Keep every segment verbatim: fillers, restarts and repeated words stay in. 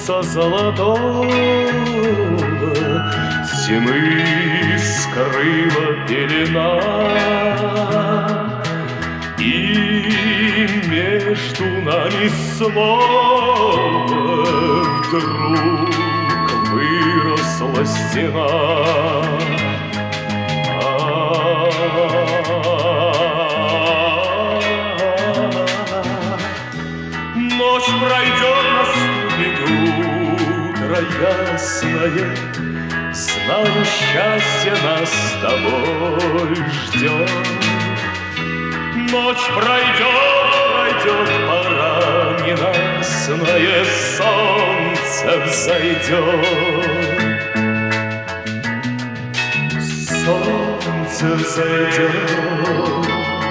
солнца золотого тьмы скрыла пелена, и между нами снова вдруг выросла стена. Ночь пройдет, наступит утро ясное, знаю, счастье нас с тобой ждет. Ночь пройдет, пройдет, пора ненастное, солнце взойдет. Солнце взойдет.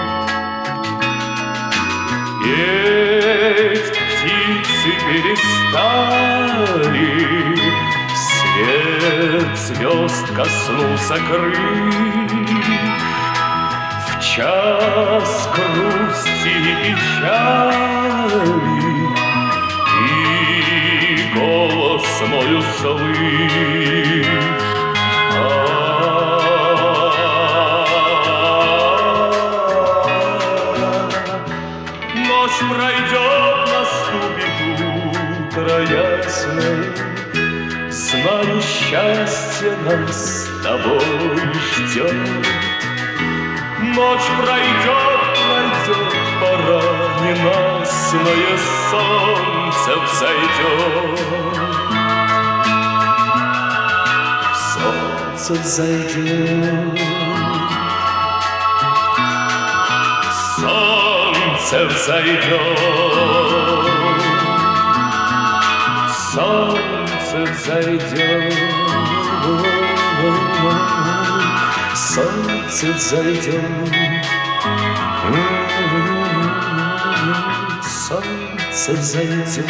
Петь птицы перестали, свет звезд коснулся крыль. В час грусти и печали ты голос мой услышь. Ночь пройдет, наступит утро ясное, знаю, счастье нас с тобой ждет. Ночь пройдет, пройдет, пора ненастное, солнце взойдет. Солнце взойдет. Солнце взойдет, солнце взойдет, солнце взойдет, солнце взойдет,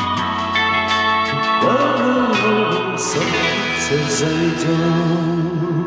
солнце взойдет.